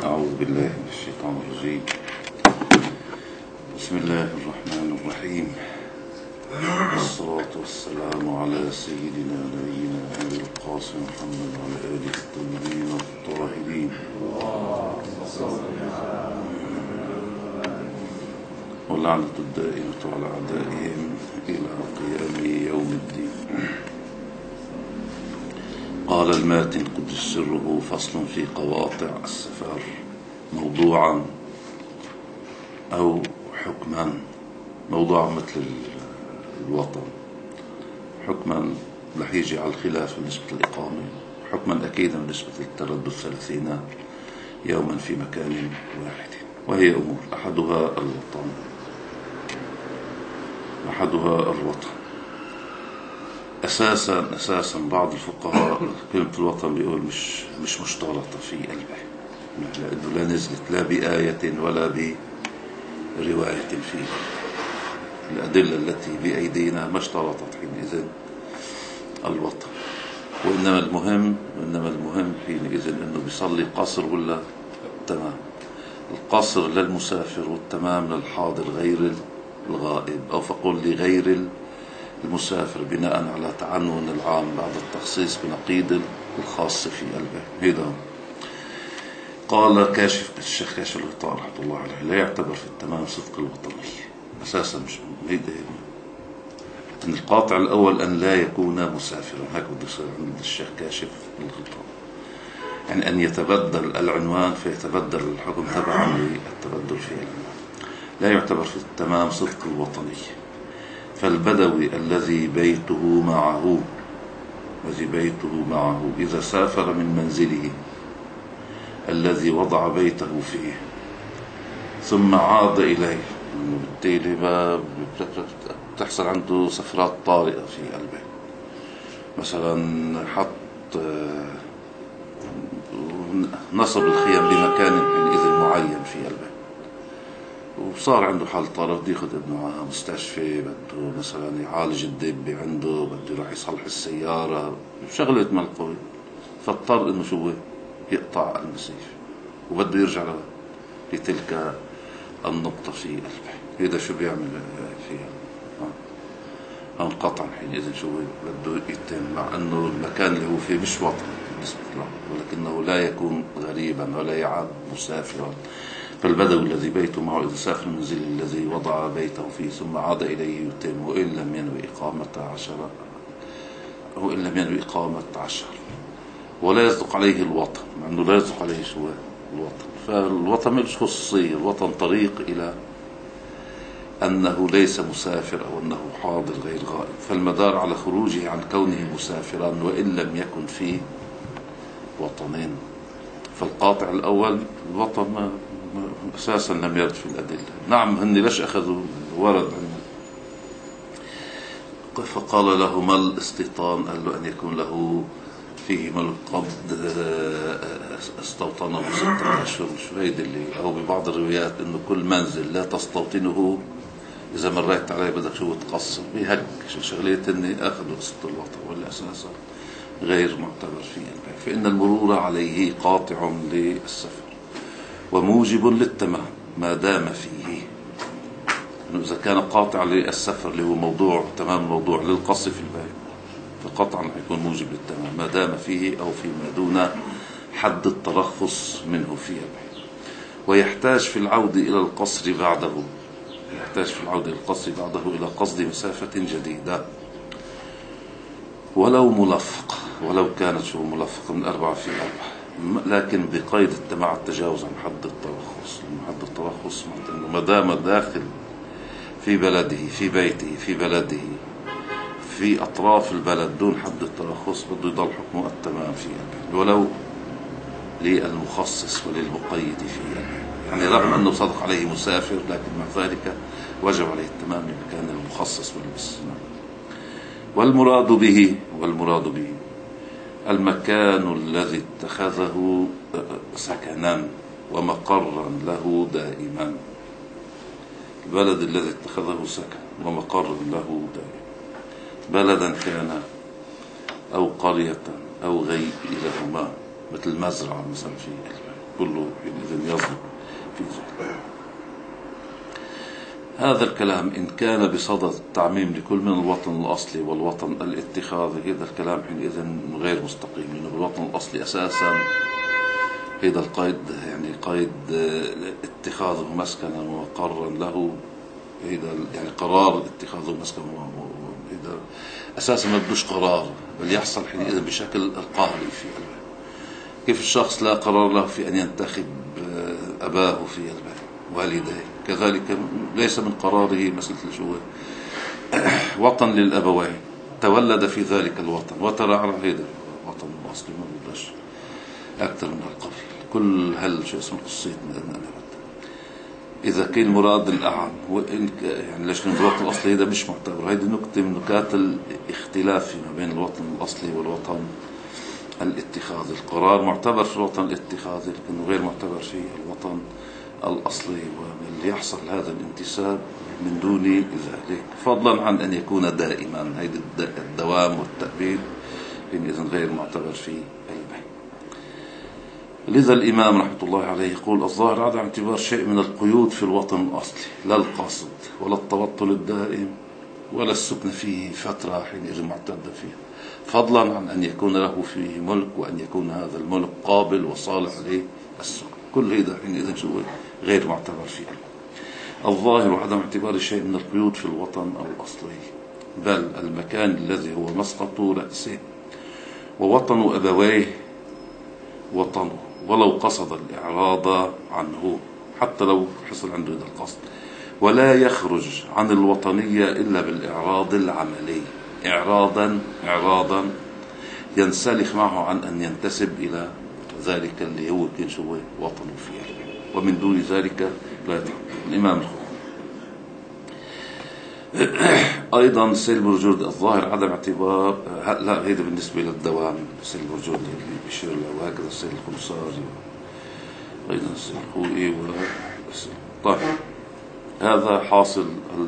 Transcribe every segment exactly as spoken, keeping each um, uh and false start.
أعوذ بالله من الشيطان الرجيم. بسم الله الرحمن الرحيم، والصلاة والسلام على سيدنا نبينا أبي القاسم محمد وعلى آله الطيبين الطاهرين، واللعنة الدائمة على أعدائهم إلى قيام يوم الدين. قال الماتن قدس سره: فصل في قواطع السفر، موضوعا أو حكما. موضوعا مثل الوطن، حكما رح يجي على الخلاف بالنسبة للإقامة، حكما أكيدا بالنسبة للتردد ثلاثين يوما في مكان واحد. وهي أمور: أحدها الوطن أحدها الوطن أساسا أساسا بعض الفقهاء كلمة الوطن بيقول مش مش مشترطة في قلبه، لأنه لا نزلت لا بآية ولا برواية فيه. الأدلة التي بأيدينا ما اشترطت حينئذ الوطن، وإنما المهم وإنما المهم حينئذ إنه بيصلي قصر ولا تمام. القصر للمسافر والتمام للحاضر غير الغائب، أو فقل لغير المسافر، بناء على تعنون العام بعد التخصيص بنقيض الخاص في قلبه. هذا قال كاشف الشيخ كاشف الغطاء رحمة الله عليه: لا يعتبر في التمام صدق الوطنية أساسا. مش هيدا أن القاطع الأول أن لا يكون مسافرا، هيك بده يصير عند الشيخ كاشف الغطاء، يعني أن يتبدل العنوان فيتبدل الحكم تبعا للتبدل في العنوان. لا يعتبر في التمام صدق الوطنية. فالبدوي الذي بيته معه الذي بيته معه إذا سافر من منزله الذي وضع بيته فيه ثم عاد إليه، بالتالي بتحصل عنده سفرات طارئة في قلبه، مثلا حط نصب الخيام بمكان حينئذ معين في قلبه، وصار عنده حال طارئ، بده ياخذ ابنه على مستشفى، بده مثلا يعالج الدبة عنده، بده يروح يصلح السيارة، شغلة ملقوي، فاضطر انه شو يقطع المسيف وبده يرجع لتلك النقطة في قلبه. هذا شو بيعمل فيها؟ انقطع حينئذ شو بده يتم، مع انه المكان اللي هو فيه مش وطن بالنسبة له، ولكنه لا يكون غريبا ولا يعد مسافرا. فالبدوي الذي بيته معه إذا سافر المنزل الذي وضع بيته فيه ثم عاد إليه يتم، وإن لم ينوي إقامة عشر وإن لم ينوي إقامة عشر ولا يصدق عليه الوطن، مع أنه لا يصدق عليه شو الوطن. فالوطن مش خصوصية، الوطن طريق إلى أنه ليس مسافر أو أنه حاضر غير غائب. فالمدار على خروجه عن كونه مسافرا وإن لم يكن فيه وطنين. فالقاطع الأول الوطن ما أساسا لم يرد في الأدلة. نعم، هن ليش أخذوا ورد عنه؟ فقال له: ما الاستيطان؟ قال له: أن يكون له فيه ملك قبض استوطنه ستة أشهر. شو هيدا اللي، أو ببعض الروايات إنه كل منزل لا تستوطنه إذا مريت عليه بدك شو تقصر بهك شغلية إني أخذوا قسط الوطن، ولا أساسا غير معتبر فيه. فإن المرور عليه قاطع للسفر وموجب للتمام ما دام فيه. إنه إذا كان قاطع للسفر اللي هو موضوع تمام الموضوع للقصر في الباب، فقطعا يكون موجب للتمام ما دام فيه أو فيما دون حد الترخص منه فيه. ويحتاج في العودة إلى القصر بعده يحتاج في العودة إلى القصر بعده إلى قصد مسافة جديدة ولو ملفق، ولو كانت شو ملفق من أربعة في أربعة، لكن بقيد مع التجاوز عن حد الترخص. حد الترخص إنه ما دام داخل في بلده في بيته في بلده في أطراف البلد دون حد الترخص بده يضل حكمه التمام فيه، ولو للمخصص وللمقيد فيه. يعني رغم أنه صدق عليه مسافر، لكن مع ذلك وجب عليه التمام لمكان المخصص والاستثناء. والمراد به والمراد به المكان الذي اتخذه سكنا ومقرا له دائما. البلد الذي اتخذه سكن ومقر له دائما، بلدا كان أو قرية أو غيرهما، مثل مزرعة مثلا في كله حينئذ يصدق في ذلك. هذا الكلام إن كان بصدد التعميم لكل من الوطن الأصلي والوطن الاتخاذي، هذا الكلام حينئذ غير مستقيم، لأنه بالوطن الأصلي أساسا هذا القيد يعني قيد اتخاذه مسكنا ومقرا له، هذا يعني قرار اتخاذه مسكنا هذا أساسا ما بدوش قرار، بل يحصل حينئذ بشكل قهري في قلبه. كيف الشخص لا قرار له في أن ينتخب أباه في قلبه والديه، كذلك ليس من قراره مسألة شو وطن للأبوين، تولد في ذلك الوطن وترعرع، هذا وطن أصلي ما بدش أكثر من القبيل. كل هل شو اسمه قصيت من أنا إذا كان مراد الأعم وإن يعني ليش الوطن الأصلي هذا مش معتبر. هذه نكتة من نكات الاختلاف ما بين الوطن الأصلي والوطن الاتخاذي. القرار معتبر في الوطن الاتخاذي لكنه غير معتبر في الوطن الأصلي، واللي يحصل هذا الانتساب من دون ذلك، فضلا عن أن يكون دائما، هيدا الدوام والتأبيد إذن غير معتبر في أي بيت. لذا الإمام رحمة الله عليه يقول الظاهر عدم اعتبار شيء من القيود في الوطن الأصلي، لا القصد ولا التبطل الدائم ولا السكن فيه فترة حينئذ معتدة فيه، فضلا عن أن يكون له فيه ملك وأن يكون هذا الملك قابل وصالح للسكن. كل هذا حينئذ شو غير معتبر فيه. الظاهر عدم اعتبار شيء من القيود في الوطن الأصلي، بل المكان الذي هو مسقط رأسه ووطن أبويه وطنه، ولو قصد الإعراض عنه حتى لو حصل عنده هذا القصد، ولا يخرج عن الوطنية إلا بالإعراض العملي، إعراضا إعراضا ينسلخ معه عن أن ينتسب إلى ذلك اللي هو كان شو وطنه فيه، ومن دون ذلك لا يتحقق. الإمام أيضا سلب الوجود الظاهر عدم اعتبار، لا هذا بالنسبة للدوام سلب الوجود اللي بيشير له هكذا سلب الخمساري أيضا سلب الخوئي. طيب هذا حاصل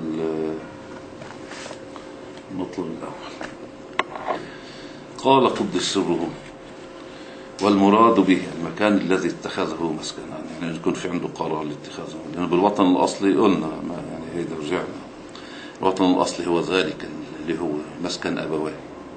المطلب الأول. قال قدس سره والمراد به المكان الذي اتخذه مسكنا، يعني يكون في عنده قرار لاتخاذه، لأنه بالوطن الأصلي قلنا ما يعني هيدا رجعنا الوطن الأصلي هو ذلك اللي هو مسكن أبويه،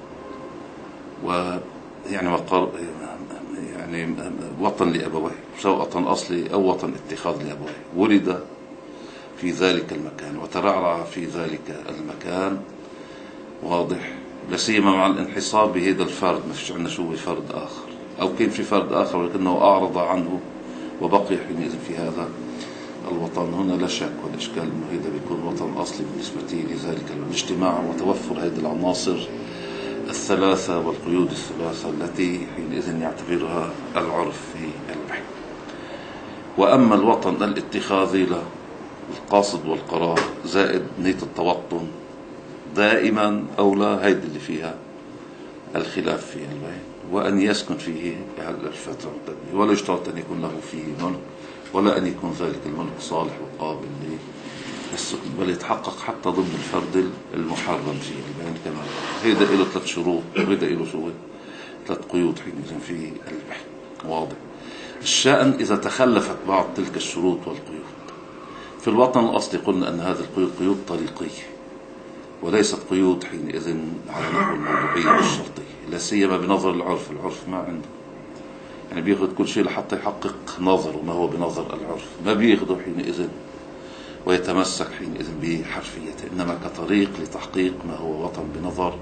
ويعني مقر يعني وطن لأبويه، سواء وطن أصلي أو وطن اتخاذ لأبويه، ولد في ذلك المكان وترعرع في ذلك المكان، واضح، لسيما مع الانحصار بهذا الفرد، ما فيش عندنا شو فرد آخر، أو كان في فرد آخر ولكنه أعرض عنه وبقي حينئذ في هذا الوطن. هنا لا شك ولا إشكال أنه هذا بيكون وطن أصلي بالنسبة لذلك الاجتماع وتوفر هذه العناصر الثلاثة والقيود الثلاثة التي حينئذ يعتبرها العرف في البحث. وأما الوطن الاتخاذي له القاصد والقرار زائد نية التوطن دائما أو لا، هيدي اللي فيها الخلاف في البيت، وأن يسكن فيه الفترة التالية، ولا يشترط أن يكون له فيه ملك ولا أن يكون ذلك الملك صالح وقابل للسكن، بل يتحقق حتى ضمن الفرد المحرم فيه البيت كما هيدا له ثلاث شروط وهيدا له شو ثلاث قيود حينئذ في البحث، واضح. الشأن إذا تخلفت بعض تلك الشروط والقيود. في الوطن الأصلي قلنا أن هذه القيود قيود طريقية وليست قيود حينئذ على نحو الموضوعية والشرطية، لا سيما بنظر العرف. العرف ما عنده يعني بياخذ كل شيء لحتى يحقق نظره ما هو بنظر العرف، ما بياخذه حينئذ ويتمسك حينئذ بحرفيته، إنما كطريق لتحقيق ما هو وطن بنظر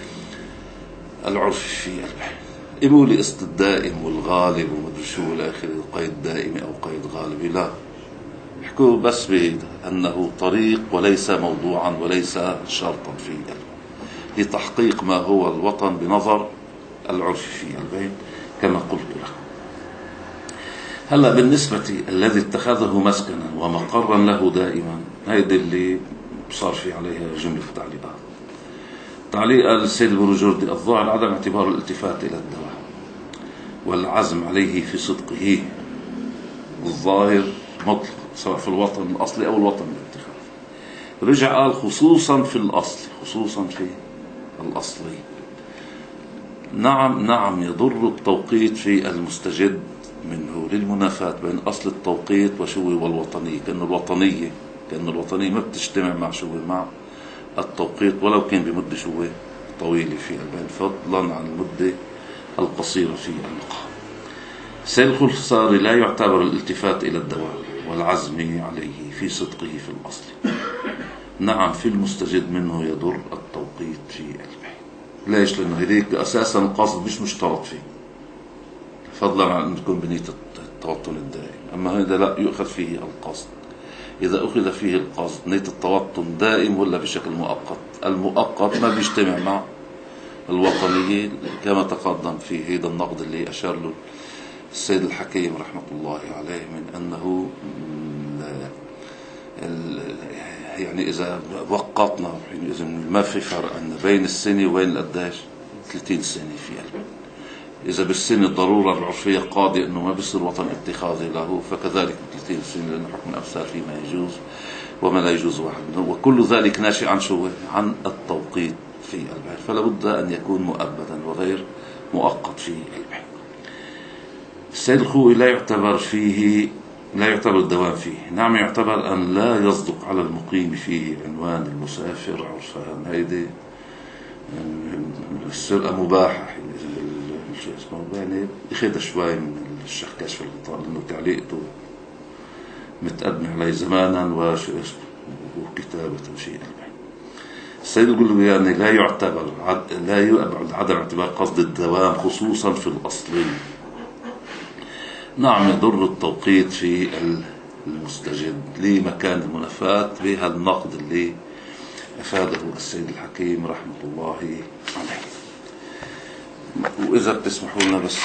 العرف في البحث. إمو لقصد الدائم والغالب ومدري شو والآخر قيد دائمي أو قيد غالبي، لا، يحكوا بس بهذا أنه طريق وليس موضوعا وليس شرطا في البحث لتحقيق ما هو الوطن بنظر العرف في البيت كما قلت لك. هلا بالنسبة الذي اتخذه مسكنا ومقرا له دائما، هيدي اللي صار في عليها جملة تعليقات. تعليق السيد البروجردي الظاهر عدم اعتبار الالتفات إلى الدواء والعزم عليه في صدقه، الظاهر مطلق سواء في الوطن الأصلي أو الوطن الاتخاذ. رجع قال خصوصا في الأصل، خصوصا في الأصلي. نعم نعم يضر التوقيت في المستجد منه للمنافاة بين أصل التوقيت وشو والوطنية، كأن الوطنية كأن الوطنية ما بتجتمع مع شو مع التوقيت ولو كان بمدة شو طويلة في البين، فضلا عن المدة القصيرة في اللقاء. السيد الخلصاري لا يعتبر الالتفات إلى الدوام والعزم عليه في صدقه في الأصل. نعم في المستجد منه يضر التوقيت في البين. ليش؟ لأنه هذيك أساسا القصد مش مشترط فيه، فضلا عن أن تكون بنية التوطن الدائم. أما هذا لا يؤخذ فيه القصد. إذا أخذ فيه القصد نية التوطن دائم ولا بشكل مؤقت؟ المؤقت ما بيجتمع مع الوطنية كما تقدم في هذا النقد اللي أشار له السيد الحكيم رحمة الله عليه، من أنه يعني إذا وقتنا إذا ما في فرق أن بين السنة وبين القداش ثلاثين سنة في قلبه. إذا بالسنة الضرورة العرفية قاضي أنه ما بيصير وطن اتخاذي له، فكذلك ثلاثين سنة لأن حكم الأمثال فيما يجوز وما لا يجوز واحد منه، وكل ذلك ناشئ عن شو؟ عن التوقيت في قلبه. فلا بد أن يكون مؤبدا وغير مؤقت في قلبه. السيد الخوئي لا يعتبر فيه لا يعتبر الدوام فيه. نعم يعتبر أن لا يصدق على المقيم فيه عنوان المسافر عرفان. هيدي السرقة مباحة يعني يخيد شوي من الشيخ كشف الغطاء لأنه تعليقته متقدم عليه زمانا وكتابة وشيء. السيد يقول له يعني لا يعتبر لا يعتبر عدم اعتبار قصد الدوام خصوصا في الأصل. نعم يضر التوقيت في المستجد لمكان المنافاة بها النقد اللي أفاده السيد الحكيم رحمة الله عليه. وإذا بتسمحوا لنا بس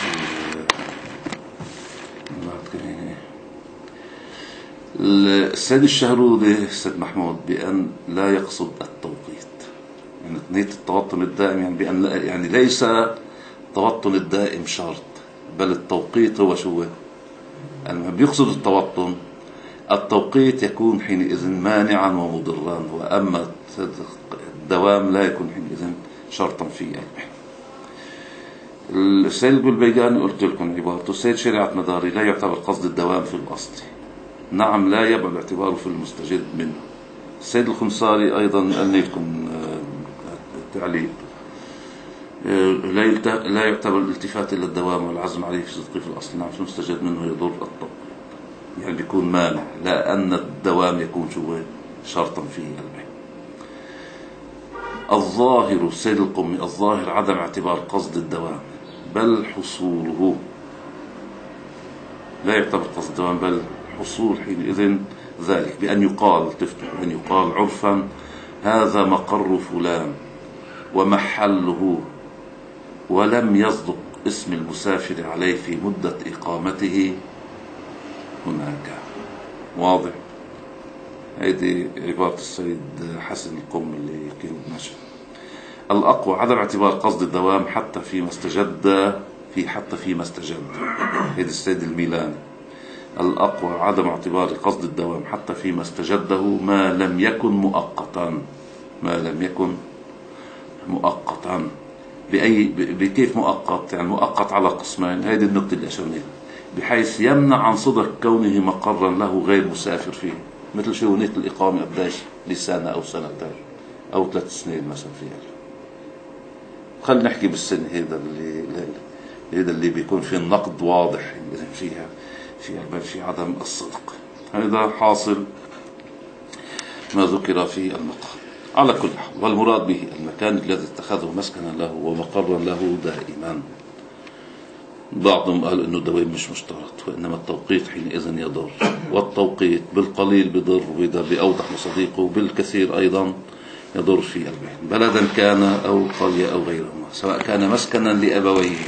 السيد الشهرودي السيد محمود بأن لا يقصد التوقيت، يعني نية التوطن الدائم، يعني بأن يعني ليس التوطن الدائم شرط، بل التوقيت هو شو؟ يعني بيقصد التوطن التوقيت يكون حينئذ مانعا ومضرا، وأما الدوام لا يكون حينئذ شرطا في قلبه. السيد البيجاني قلت لكم عبارته. السيد شريعة مداري لا يعتبر قصد الدوام في الأصل. نعم لا يبعد اعتباره في المستجد منه. السيد الخمساري أيضا قال لكم تعليق لا يعتبر الالتفات إلى الدوام والعزم عليه في صدقه في الأصل. نعم في المستجد منه يضر التوقيت، يعني بيكون مانع، لا أن الدوام يكون شو شرطا فيه قلبه. الظاهر السيد القمي الظاهر عدم اعتبار قصد الدوام بل حصوله. لا يعتبر قصد الدوام بل حصول حينئذ ذلك بأن يقال تفتح بأن يقال عرفا هذا مقر فلان ومحله، ولم يصدق اسم المسافر عليه في مدة إقامته هناك. واضح؟ هذه عبارة السيد حسن القم اللي كانت نشر. الأقوى عدم اعتبار قصد الدوام حتى فيما استجد في حتى فيما استجد. هذا السيد الميلاني. الأقوى عدم اعتبار قصد الدوام حتى فيما استجده ما لم يكن مؤقتا ما لم يكن مؤقتا. بأي بكيف مؤقت؟ يعني مؤقت على قسمين. هذه النقطة اللي أشرنا بحيث يمنع عن صدق كونه مقرا له غير مسافر فيه، مثل شو نية الإقامة قديش لسنة أو سنتين أو ثلاث سنين مثلا فيها. خلينا نحكي بالسنة هذا اللي هذا اللي بيكون فيه النقد واضح فيها في في عدم الصدق. هذا حاصل ما ذكر في المقال. على كل حال والمراد به المكان الذي اتخذه مسكنا له ومقرا له دائما. بعضهم قال انه دوام مش مشترط، وانما التوقيت حينئذ يضر، والتوقيت بالقليل بضر وإذا بأوضح صديقه بالكثير ايضا يضر في قلبه، بلدا كان او قرية او غيرهما، سواء كان مسكنا لابويه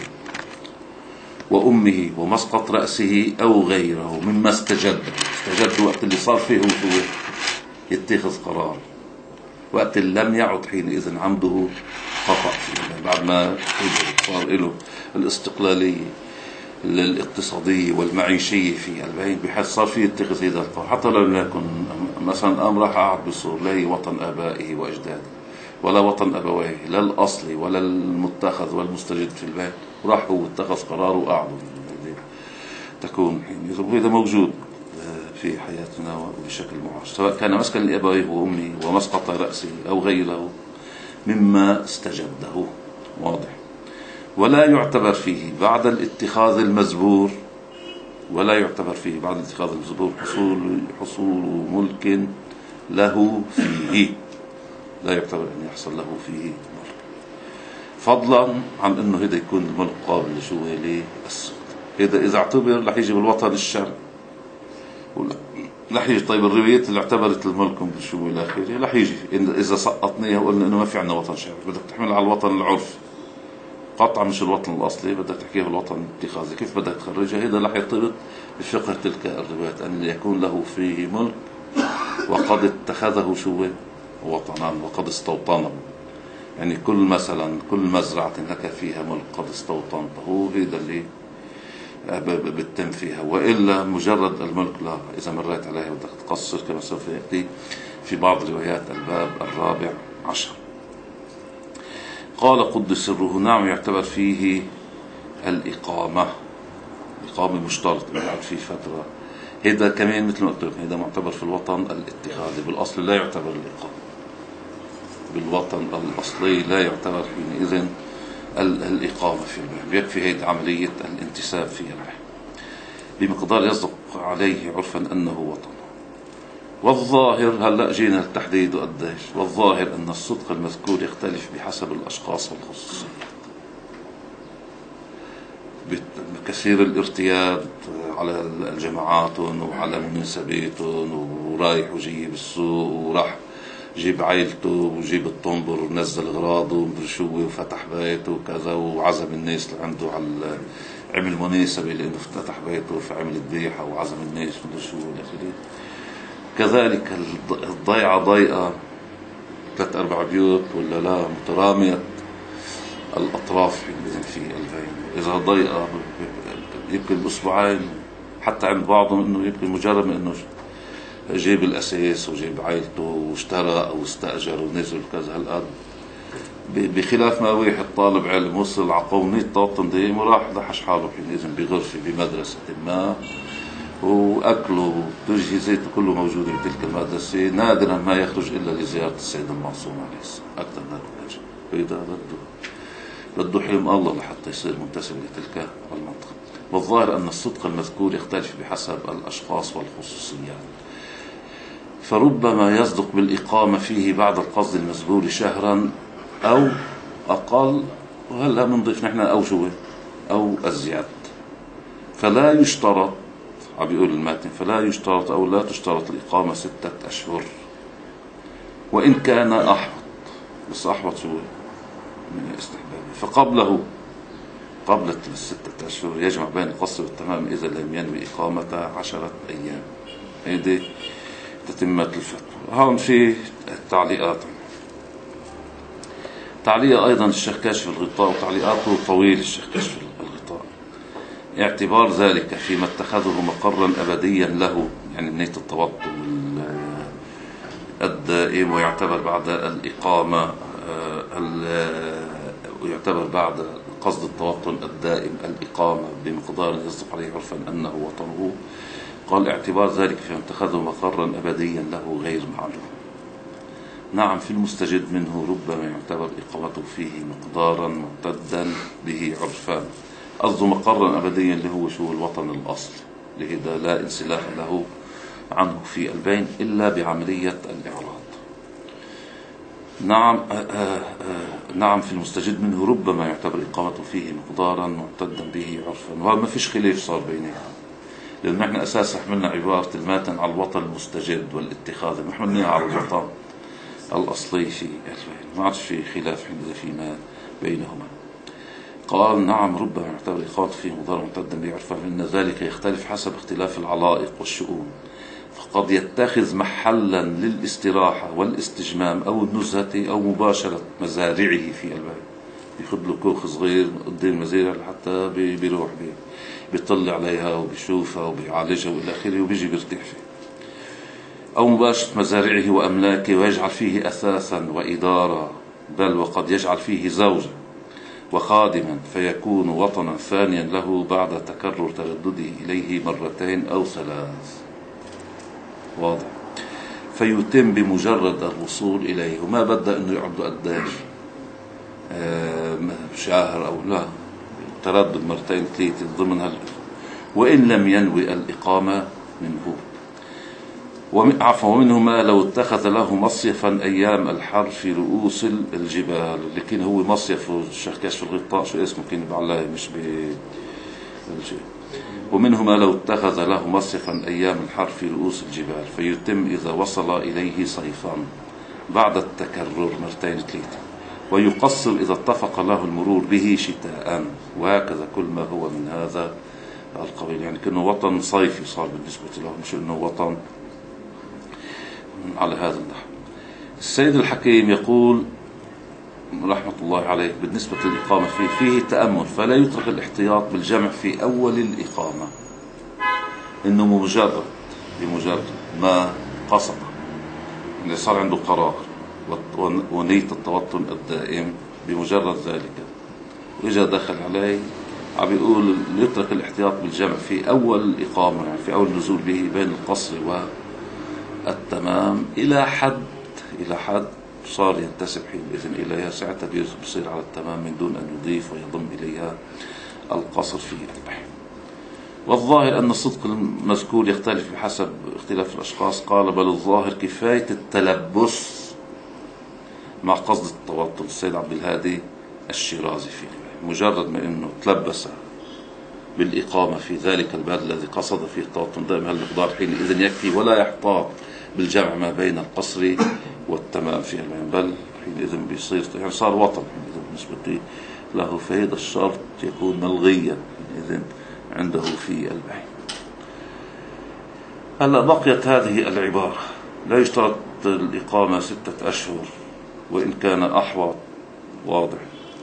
وامه ومسقط رأسه او غيره مما استجد. استجد وقت اللي صار فيه هو يتخذ قرار، وقت اللي لم يعد حينئذ عمده خطأ فيه، بعد ما صار له الاستقلالية الاقتصادية والمعيشية في البين بحيث صار فيه يتخذ هذا القرار، حتى لو لم يكن مثلا أم راح قاعد بصور لا هي وطن آبائه وأجداده ولا وطن أبويه، لا الأصلي ولا المتخذ والمستجد في البين، وراح هو اتخذ قرار وقعد تكون حينئذ، وهذا موجود في حياتنا وبشكل معاش، سواء كان مسكن لأبويه وأمه ومسقط رأسه أو غيره مما استجده. واضح. ولا يعتبر فيه بعد الاتخاذ المزبور ولا يعتبر فيه بعد الاتخاذ المزبور حصول حصول ملك له فيه، لا يعتبر أن يحصل له فيه ملك، فضلا عن أنه هذا يكون الملك قابل لشو للسود. هذا إذا اعتبر رح يجي بالوطن الشرعي، رح يجي. طيب الروايات اللي اعتبرت الملك بشو إلى آخره رح يجي إذا سقطناها وقلنا إنه ما في عندنا وطن شرعي، بدك تحمل على الوطن العرفي قطعا مش الوطن الأصلي، بدك تحكيه الوطن الاتخاذي، كيف بدك تخرجها؟ هذا رح يرتبط بفقه تلك الروايات أن يكون له فيه ملك وقد اتخذه شو وطنا وقد استوطنه. يعني كل مثلا كل مزرعة لك فيها ملك قد استوطنته، هذا اللي بتتم فيها. وإلا مجرد الملك لا، إذا مريت عليها بدك تقصر كما سوف يأتي في بعض روايات الباب الرابع عشر. قال قدس سره نعم يعتبر فيه الإقامة، إقامة مشترط يعني في فترة. هذا كمان مثل ما قلت لك هذا معتبر في الوطن الاتخاذي، بالأصل لا يعتبر الإقامة، بالوطن الأصلي لا يعتبر حينئذ الإقامة في البلد، يكفي هيدي عملية الانتساب في الرحم بمقدار يصدق عليه عرفا أنه وطن. والظاهر هلأ جينا التحديد وقديش. والظاهر أن الصدق المذكور يختلف بحسب الأشخاص والخصوصيات، بكثير الارتياد على الجماعاتهم وعلى مناسباتهم، ورايح وجيب السوق وراح جيب عائلته وجيب الطنبر ونزل اغراضه وشو وفتح بيته وكذا وعزم الناس اللي عنده على عمل مناسبة لأنه فتح بيته فعمل ذبيحة وعزم الناس من شو والآخرين. كذلك الضيعة ضيقة ثلاث أربع بيوت ولا لا مترامية الأطراف في البين، إذا ضيقة يمكن بأسبوعين حتى عند بعضهم إنه يمكن مجرد من إنه جيب الأساس وجيب عائلته واشترى أو استأجر ونزل كذا هالقد، بخلاف ما واحد طالب علم وصل على قومية طاطن ديم وراح دحش حاله حينئذ بغرفة بمدرسة ما وأكله وتجهيزاته كله موجودة بتلك المدرسة، نادرا ما يخرج إلا لزيارة السيد المعصوم عليه السلام أكثر من هذا. فإذا بده بده حلم الله لحتى يصير منتسب لتلك المنطقة. والظاهر أن الصدق المذكور يختلف بحسب الأشخاص والخصوصيات، فربما يصدق بالإقامة فيه بعد القصد المزبور شهرا أو أقل، وهلا بنضيف نحن أو شو أو أزيد. فلا يشترط، عم بيقول الماتن، فلا يشترط أو لا تشترط الإقامة ستة أشهر وإن كان أحوط، بس أحوط شو من الاستحباب. فقبله قبل الستة أشهر يجمع بين القصر والتمام إذا لم ينوي إقامة عشرة أيام. هذه تتمة الفتوى. هون في التعليقات، تعليق أيضا الشيخ كاشف الغطاء وتعليقاته طويل الشيخ كاشف الغطاء. اعتبار ذلك فيما اتخذه مقرا أبديا له، يعني نية التوطن الدائم، ويعتبر بعد الإقامة ويعتبر بعد قصد التوطن الدائم الإقامة بمقدار يصدق عليه عرفا أنه وطنه. قال اعتبار ذلك فيما اتخذه مقرا أبديا له غير معلوم. نعم في المستجد منه ربما يعتبر إقامته فيه مقدارا ممتدا به عرفان، قصده مقرا أبديا اللي هو شو الوطن الأصل، لهذا لا انسلاخ له عنه في البين إلا بعملية الإعراض. نعم آآ آآ نعم في المستجد منه ربما يعتبر إقامته فيه مقدارا ممتدا به عرفا، وما فيش خلاف صار بينهم، لأن نحن أساسا حملنا عبارة الماتن على الوطن المستجد والاتخاذ، ما حملناها على الوطن الأصلي في البين، ما عادش في خلاف حين فيما بينهما. قال نعم ربما يعتبر إقامته فيه مقدارا ممتدا به عرفا، فإن ذلك يختلف حسب اختلاف العلائق والشؤون، فقد يتخذ محلا للاستراحة والاستجمام أو النزهة أو مباشرة مزارعه في البين، ياخذ له كوخ صغير قدام المزارع حتى بيروح بيه بيطلع عليها وبيشوفها وبيعالجها والى اخره وبيجي بيرتاح فيه، أو مباشرة مزارعه وأملاكه ويجعل فيه أثاثا وإدارة، بل وقد يجعل فيه زوجة وخادما فيكون وطنا ثانيا له بعد تكرر تردده إليه مرتين أو ثلاث. واضح. فيتم بمجرد الوصول إليه، وما بدأ أنه يعد قداش آه شهر أو لا، تردد مرتين ثلاثة ضمن هال، وإن لم ينوي الإقامة منه. عفوا ومنه ما لو اتخذ له مصيفا أيام الحر في رؤوس الجبال، لكن هو مصيف كشف الغطاء شو اسمه كين بعلاي مش بالجبال. ومنه ما لو اتخذ له مصيفا أيام الحر في رؤوس الجبال، فيتم إذا وصل إليه صيفا بعد التكرر مرتين ثلاثة، ويقصر إذا اتفق له المرور به شتاء، وهكذا كل ما هو من هذا القبيل. يعني كأنه وطن صيفي صار بالنسبة له، مش أنه وطن على هذا النحو. السيد الحكيم يقول رحمة الله عليه بالنسبة للإقامة فيه فيه تأمل، فلا يترك الاحتياط بالجمع في أول الإقامة، إنه مجرد بمجرد ما قصد إنه صار عنده قرار ونية التوطن الدائم، بمجرد ذلك وإجا دخل عليه عم يقول يترك الاحتياط بالجمع في أول الإقامة، يعني في أول نزول به بين القصر والتمام إلى حد إلى حد صار ينتسب حينئذ إليها، ساعتها بيصير على التمام من دون أن يضيف ويضم إليها القصر في البحر. والظاهر أن الصدق المذكور يختلف بحسب اختلاف الأشخاص. قال بل الظاهر كفاية التلبس مع قصد التوطن. السيد عبد الهادي الشيرازي فيه مجرد ما أنه تلبس بالإقامة في ذلك البلد الذي قصد فيه التوطن دائما هالمقدار حينئذ يكفي، ولا يحتاط بالجمع ما بين القصر والتمام في المعنى، بل حينئذ بيصير يعني صار وطن حينئذ بالنسبة له، فهذا الشرط يكون ملغيا حينئذ عنده في البحث. هلا بقيت هذه العبارة: لا يشترط الإقامة ستة أشهر وإن كان أحوط. واضح.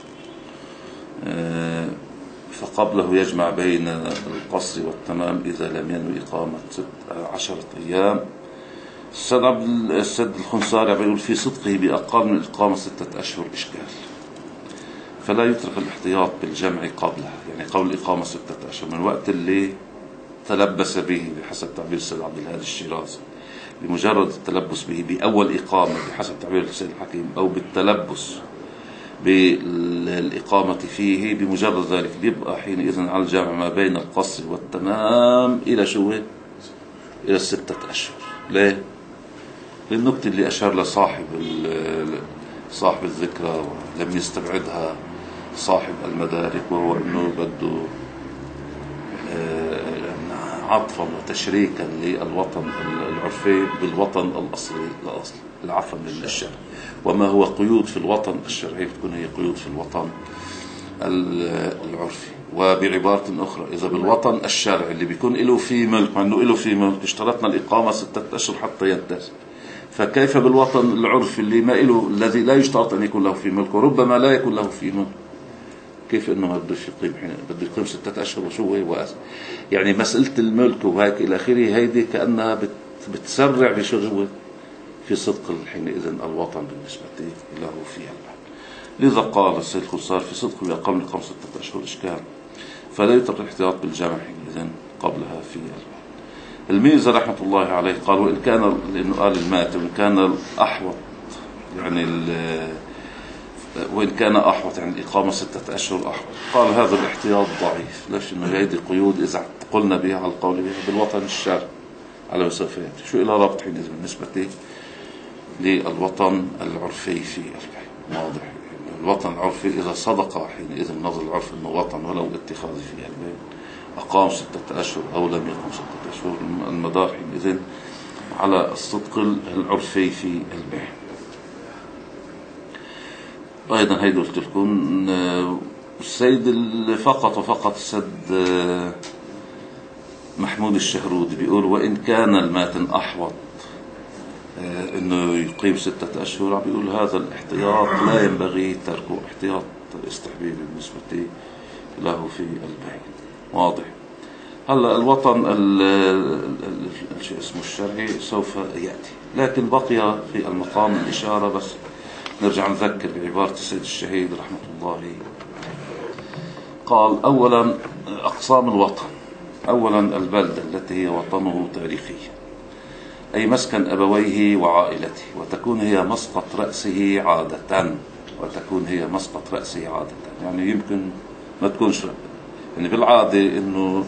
آه فقبله يجمع بين القصر والتمام إذا لم ينوي إقامة ست عشرة أيام. السيد عبد السيد الخنصاري بيقول في صدقه بأقل من الإقامة ستة أشهر إشكال، فلا يترك الاحتياط بالجمع قبلها، يعني قول الإقامة ستة أشهر من وقت اللي تلبس به بحسب تعبير السيد عبد الهادي الشيرازي، بمجرد التلبس به بأول إقامة بحسب تعبير السيد الحكيم، أو بالتلبس بالإقامة فيه بمجرد ذلك، بيبقى حينئذ على الجمع ما بين القصر والتمام إلى شو؟ إلى الستة أشهر. ليه؟ للنكتة اللي أشار لصاحب صاحب الذكرى ولم يستبعدها صاحب المدارك، وهو أنه بده عطفا وتشريكا للوطن العرفي بالوطن الأصلي الأصل العفوا من الشرع، وما هو قيود في الوطن الشرعي بتكون هي قيود في الوطن العرفي. وبعبارة أخرى إذا بالوطن الشرعي اللي بيكون له فيه ملك، مع أنه له فيه ملك اشترطنا الإقامة ستة أشهر حتى ينتهي، فكيف بالوطن العرفي اللي ما له الذي لا يشترط أن يكون له فيه ملك وربما لا يكون له فيه ملك، كيف إنه ما بدوش يقيم حين بده يقيم ستة أشهر وشو هو وأس يعني مسألة الملك وهيك إلى آخره، هيدي كأنها بت بتسرع بشغله في صدق حينئذ الوطن بالنسبة له فيها. لذا قال السيد الخنصاري في صدقه بأقل من خمسة أشهر إشكال، فلا يترك الاحتياط بالجمع حينئذ قبلها في البحث. الميزة رحمة الله عليه قال وإن كان، لأنه قال المات وإن كان الأحوط يعني وإن كان أحوط يعني الإقامة ستة أشهر أحوط، قال هذا الاحتياط ضعيف. ليش؟ إنه هذه القيود إذا قلنا بها على القول بها بالوطن الشرعي على مسافات شو إلى ربط حينئذ بالنسبة للوطن العرفي في البحث. واضح. الوطن العرفي إذا صدق حينئذ نظر العرف إنه وطن ولو اتخاذ فيها البيت أقام ستة أشهر أو لم يقم ستة أشهر، المدار حينئذ على الصدق العرفي في البيت. أيضا هيدا قلت لكم السيد فقط وفقط السيد محمود الشهرودي بيقول وإن كان الماتن أحوط إنه يقيم ستة أشهر، عم بيقول هذا الاحتياط لا ينبغي تركه، احتياط استحبابي بالنسبة له في البيت. واضح. هلا الوطن الشيء اسمه الشرعي سوف يأتي، لكن بقي في المقام الإشارة بس نرجع نذكر بعبارة السيد الشهيد رحمة الله قال أولا أقسام الوطن. أولا البلدة التي هي وطنه تاريخيا، أي مسكن أبويه وعائلته، وتكون هي مسقط رأسه عادة، وتكون هي مسقط رأسه عادة. يعني يمكن ما تكونش يعني بالعادة إنه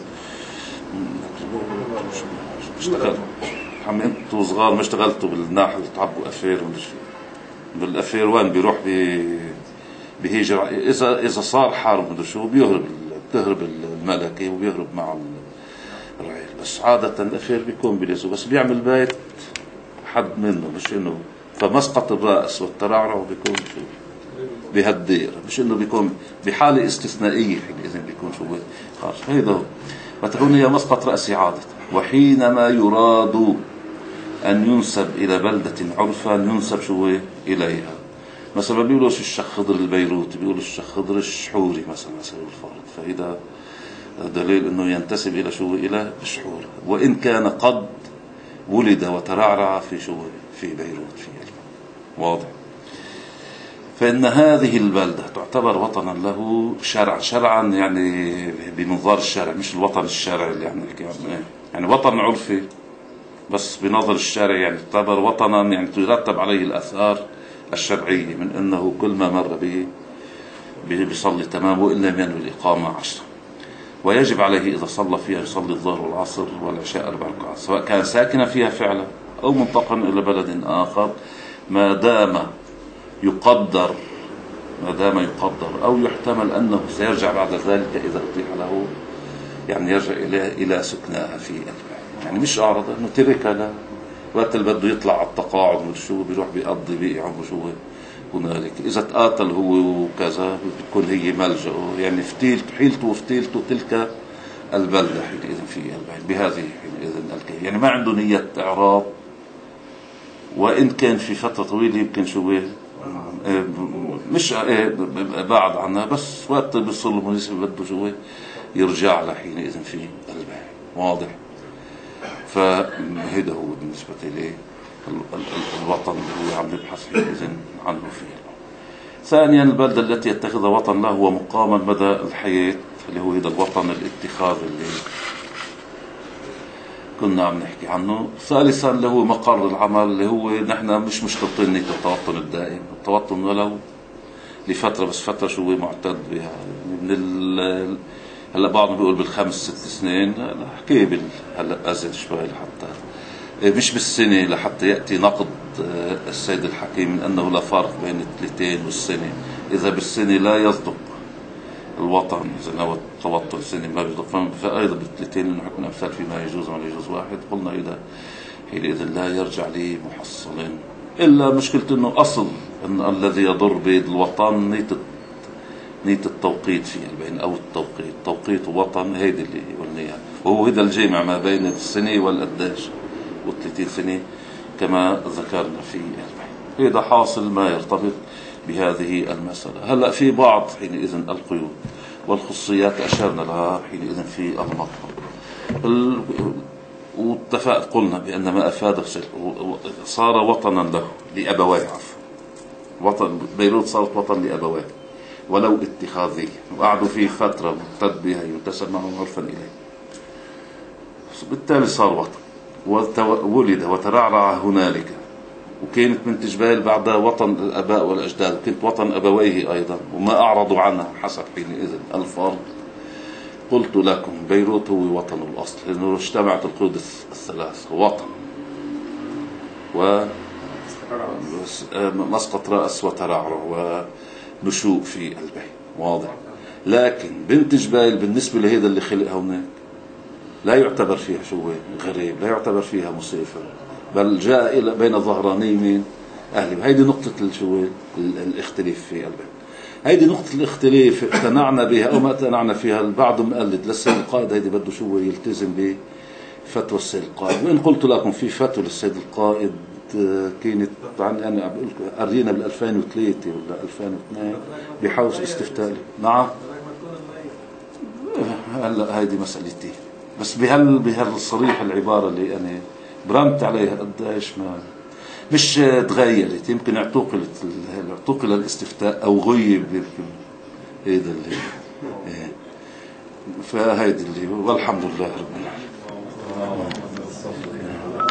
اشتغل عم انتوا صغار ما اشتغلتوا بالناحل تعبوا أفير ولا شيء بالأفير وين بيروح بي بيهيجر إذا إذا صار حرب مدري شو بيهرب بتهرب الملكة وبيهرب مع الرعيل. بس عادة الأفير بيكون بليزو بس بيعمل بيت حد منه، مش إنه فمسقط الرأس والترعرع بيكون شو بهالدير، مش إنه بيكون بحالة استثنائية إذن بيكون شو خارج هيدا هو. وتكون هي مسقط رأسي عادة. وحينما يراد أن ينسب إلى بلدة عرفا ينسب شو إليها. مثلا بيقولوش الشيخ خضر البيروتي، بيقولوا الشيخ خضر الشحوري مثلا على سبيل الفرض، فإذا دليل أنه ينتسب إلى شو إلى الشحور، وإن كان قد ولد وترعرع في شو في بيروت في البلد. واضح. فإن هذه البلدة تعتبر وطنا له شرع شرعا، يعني بمنظار الشرع، مش الوطن الشرعي اللي عم نحكي عنه، يعني وطن عرفي بس بنظر الشرع، يعني تعتبر وطنا يعني ترتب عليه الآثار الشرعية من أنه كل ما مر به بيصلي تمام وإن لم ينوي الإقامة عشرة. ويجب عليه إذا صلى فيها يصلي الظهر والعصر والعشاء أربع ركعات، سواء كان ساكنا فيها فعلا أو منتقلا إلى بلد آخر، ما دام يقدر ما دام يقدر أو يحتمل أنه سيرجع بعد ذلك إذا أتيح له، يعني يرجع إلى إلى سكناها في البلد. يعني مش أعرض أنه تركها لا وقت اللي بده يطلع على التقاعد وشو بيروح بيقضي بيقعد وشو هنالك. إذا تقاتل هو وكذا بتكون هي ملجأه، يعني فتيلته حيلته وفتيلته تلك البلدة حينئذ في البلد بهذه حينئذ الكيف، يعني ما عنده نية إعراض، وإن كان في فترة طويلة يمكن شو مش بعد عنها، بس وقت بيصل المناسب بده شو يرجع له حينئذ في البلد. واضح. فهذا هو بالنسبة لي الوطن اللي هو عم نبحث إذن عنه فيه. ثانيا البلدة التي يتخذها وطن له هو مقاما مدى الحياة، اللي هو هذا الوطن الاتخاذ اللي كنا عم نحكي عنه. ثالثا له مقر العمل، اللي هو نحن مش مشترطين التوطن الدائم، التوطن ولو لفترة، بس فترة شو معتد بها من ال هلا بعضهم بيقول بالخمس ست سنين، هلا حكي بال هلا أزل شوي لحتى مش بالسنة لحتى يأتي نقد السيد الحكيم من أنه لا فارق بين الثلاثين والسنة. إذا بالسنة لا يصدق الوطن، إذا نوى توطن سنة ما بيصدق، فأيضا بالثلاثين إنه حكمنا أمثال فيما يجوز وما يجوز واحد. قلنا إذا حينئذ لا يرجع لي محصل، إلا مشكلة إنه أصل إن الذي يضر بيد الوطن نية نية التوقيت في البين أو التوقيت توقيت وطن، هيدا اللي قلنا، وهو هذا الجامع ما بين السنة والقداش والثلاثين سنة كما ذكرنا في البين. هذا حاصل ما يرتبط بهذه المسألة. هلأ في بعض حينئذ القيود والخصوصيات أشرنا لها حينئذ في المطلب، واتفقت قلنا بأن ما أفاد صار وطنا له لأبويه، عفوا وطن بيروت صارت وطن لأبويه ولو اتخاذية، وقعدوا فيه فترة ممتد بها ينتسب معهم عرفا إليه، بالتالي صار وطن. ولد وترعرع هنالك، وكانت من تجبال بعد وطن الأباء والأجداد، كنت وطن أبويه أيضا وما أعرضوا عنها حسب حينئذ الفرض. قلت لكم بيروت هو وطن الأصل، لأنه اجتمعت القيود الثلاث: وطن ومسقط رأس وترعرع ونشوء في البيت. واضح. لكن بنت جبال بالنسبة لهذا اللي خلق هناك لا يعتبر فيها شو غريب، لا يعتبر فيها مسافر، بل جاء إلى بين ظهراني من أهله. هيدي نقطة الشو الاختلاف في البيت، هيدي نقطة الاختلاف اقتنعنا بها أو ما اقتنعنا فيها. البعض مقلد للسيد القائد، هيدي بده شو يلتزم بفتوى السيد القائد. وإن قلت لكم في فتوى للسيد القائد كانت عن أنا قرينا بالألفين وثلاثة ولا ألفين واثنين بحوز استفتاء. نعم هلا هيدي مسألتي، بس بهال بهالصريح العبارة اللي أنا برمت عليها قديش ما مش تغيرت، يمكن اعتقلت اعتقل الاستفتاء أو غيب، هذا اللي فهيدي اللي هو، والحمد لله رب العالمين.